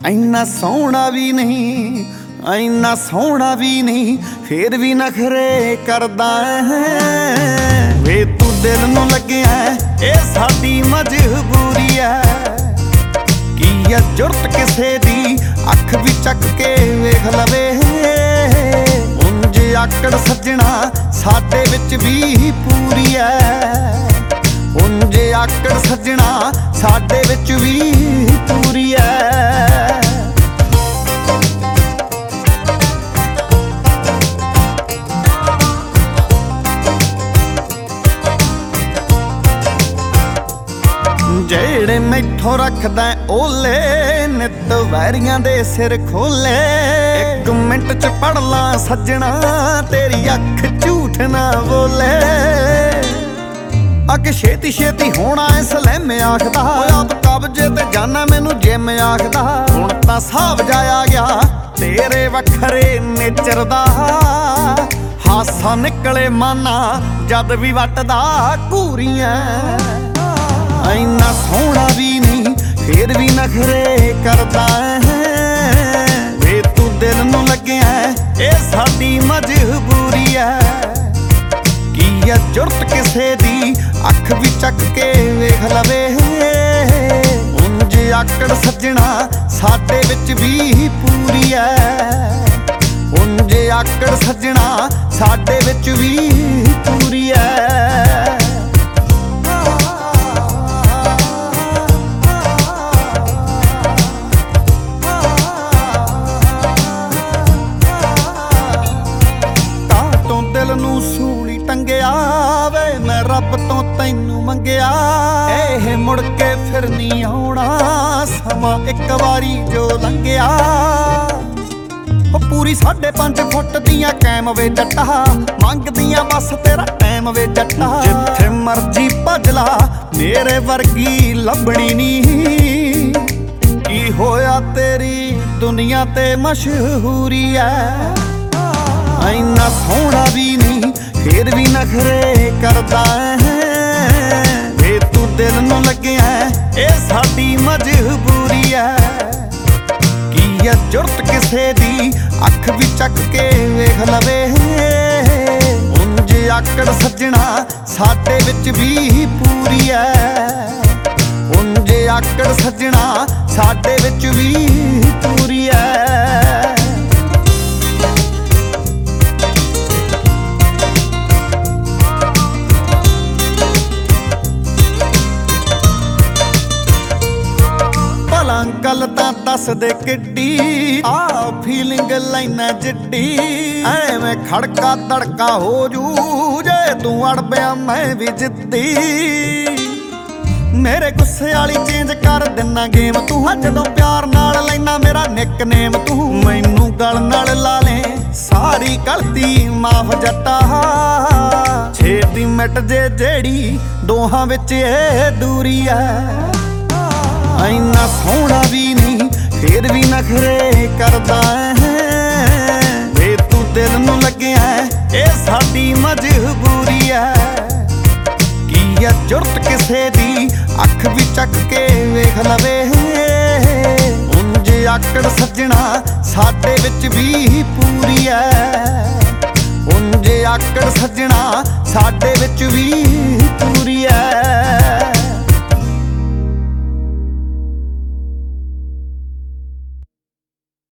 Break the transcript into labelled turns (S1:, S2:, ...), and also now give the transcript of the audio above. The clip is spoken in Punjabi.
S1: ਇੰਨਾ ਸੋਹਣਾ ਵੀ ਨਹੀਂ, ਇੰਨਾ ਸੋਹਣਾ ਵੀ ਨਹੀਂ, ਫੇਰ ਵੀ ਨਖਰੇ ਕਰਦਾ ਹੈ। ਵੇ ਤੂੰ ਦਿਲ ਨੂੰ ਲੱਗਿਆ ਇਹ ਸਾਡੀ ਮਜਬੂਰੀ ਐ। ਕੀ ਆ ਜੁਰਤ ਕਿਸੇ ਦੀ ਅੱਖ ਵੀ ਚੱਕ ਕੇ ਵੇਖ ਲਵੇ। ਉਂਝ ਆਕੜ ਸੱਜਣਾ ਸਾਡੇ ਵਿੱਚ ਵੀ ਪੂਰੀ ਐ। ਉਂਝ ਆਕੜ ਸੱਜਣਾ ਸਾਡੇ ਵਿੱਚ ਵੀ ਪੂਰੀ ਐ। ਜਿਹੜੇ ਮੈਥੋਂ ਰੱਖਦਾ ਓਲੇ ਨਿੱਤ ਵੈਰੀਆਂ ਦੇ ਸਿਰ ਖੋਲੇ। 1 ਮਿੰਟ ਚ ਪੜ ਲਾਂ ਸੱਜਣਾ ਤੇਰੀ ਅੱਖ ਝੂਠ ਨਾ ਬੋਲੇ। ਅੱਗੇ ਛੇਤੀ ਛੇਤੀ ਹੋਣਾ ਐ ਸਲੈਮ ਆਖਦਾ। ਆਪ ਕਬਜੇ ਤੇ ਜਾਨਾ ਮੈਨੂੰ ਜਿਮ ਆਖਦਾ। ਹੁਣ ਤਾਂ ਸਾਬ ਜਾਇਆ ਗਿਆ ਤੇਰੇ ਵੱਖਰੇ ਨੇਚਰ ਦਾ। ਹਾਸਾ ਨਿਕਲੇ ਮਾਨਾ ਜਦ ਵੀ ਵੱਟਦਾ ਘੂਰੀਆਂ। ਇੰਨਾ ਸੋਹਣਾ ਵੀ ਨਹੀਂ ਫੇਰ ਵੀ ਨਖਰੇ ਕਰਦਾ ਹੈ। ਵੇ ਤੂੰ ਦਿਲ ਨੂੰ ਲੱਗਿਆ ਇਹ ਸਾਡੀ ਮਜਬੂਰੀ ਐ। ਕੀ ਆ ਜੁਰਤ ਕਿਸੇ ਦੀ ਅੱਖ ਵੀ ਚੱਕ ਕੇ ਵੇਖ ਲਵੇ। ਉਂਝ ਆਕੜ ਸੱਜਣਾ ਸਾਡੇ ਵਿੱਚ ਵੀ ਪੂਰੀ ਐ। ਉਂਝ ਆਕੜ ਸੱਜਣਾ ਸਾਡੇ ਵਿੱਚ ਵੀ ਪੂਰੀ ਐ। ਨੂੰ ਸੂਲੀ ਟੰਗਿਆ ਵੇ ਮੈਂ ਰੱਬ ਤੋਂ ਤੈਨੂੰ ਮੰਗਿਆ। ਇਹ ਮੁੜ ਕੇ ਫਿਰ ਨਹੀਂ ਆਉਣਾ ਸਮਾਂ ਇੱਕ ਵਾਰੀ ਜੋ ਲੰਘਿਆ। ਉਹ ਪੂਰੀ 5.5 ਫੁੱਟ ਦੀਆਂ ਕੈਮ ਵੇ ਜੱਟਾ। ਮੰਗਦੀਆਂ ਬਸ ਤੇਰਾ ਟਾਈਮ ਵੇ ਜੱਟਾ। ਜਿੱਥੇ ਮਰਜੀ ਭੱਜ ਲਾ ਮੇਰੇ ਵਰਗੀ ਲੱਭਣੀ ਨਹੀਂ। ਕੀ ਹੋਇਆ ਤੇਰੀ ਦੁਨੀਆ ਤੇ ਮਸ਼ਹੂਰੀ ਐ। ਇੰਨਾ ਸੋਹਣਾ ਵੀ ਨਹੀਂ ਫੇਰ ਵੀ ਨਖਰੇ ਕਰਦਾ ਹੈ। ਵੇ ਤੂੰ ਦਿਲ ਨੂੰ ਲੱਗਿਆ ਇਹ ਸਾਡੀ ਮਜਬੂਰੀ ਐ। ਕੀ ਆ ਜੁਰਤ ਕਿਸੇ ਦੀ ਅੱਖ ਵੀ ਚੱਕ ਕੇ ਵੇਖ ਲਵੇ। ਉਂਝ ਆਕੜ ਸੱਜਣਾ ਸਾਡੇ ਵਿੱਚ ਵੀ ਪੂਰੀ ਐ। ਉਂਝ ਆਕੜ ਸੱਜਣਾ ਸਾਡੇ ਵਿੱਚ ਵੀ ਪੂਰੀ ਐ। ਗੱਲ ਤਾਂ ਦੱਸ ਦੇ ਕਿੱਡੀ ਆ ਫੀਲਿੰਗ ਲੈਣਾ ਜਿੱਡੀ। ਐਵੇਂ ਖੜਕਾ ਤੜਕਾ ਹੋ ਜੂ ਜੇ ਤੂੰ ਅੜ ਪਿਆ ਮੈਂ ਵੀ ਜਿੱਦੀ। ਮੇਰੇ ਗੁੱਸੇ ਵਾਲੀ ਚੇਂਜ ਕਰ ਦਿੰਨਾ ਗੇਮ ਤੂੰ। ਜਦੋਂ ਪਿਆਰ ਨਾਲ ਲੈਣਾ ਮੇਰਾ ਨਿਕਨੇਮ ਤੂੰ। ਮੈਨੂੰ ਗਲ ਨਾਲ ਲਾ ਲੈ ਸਾਰੀ ਗਲਤੀ ਮਾਫ ਜੱਟਾ। ਛੇਤੀ ਮਿਟ ਜੇ ਜਿਹੜੀ ਦੋਹਾਂ ਵਿੱਚ ਇਹ ਦੂਰੀ ਐ। ਇੰਨਾ ਸੋਹਣਾ ਵੀ ਨਹੀਂ ਫੇਰ ਵੀ ਨਖਰੇ ਕਰਦਾ ਹੈ। ਵੇ ਤੂੰ ਦਿਲ ਨੂੰ ਲੱਗਿਆ ਇਹ ਸਾਡੀ ਮਜਬੂਰੀ ਐ। ਕੀ ਆ ਜੁਰਤ ਕਿਸੇ ਦੀ ਅੱਖ ਵੀ ਚੱਕ ਕੇ ਵੇਖ ਲਵੇ। ਉਂਝ ਆਕੜ ਸੱਜਣਾ ਸਾਡੇ ਵਿੱਚ ਵੀ ਪੂਰੀ ਐ। ਉਂਝ ਆਕੜ ਸੱਜਣਾ ਸਾਡੇ ਵਿੱਚ ਵੀ ਪੂਰੀ ਐ।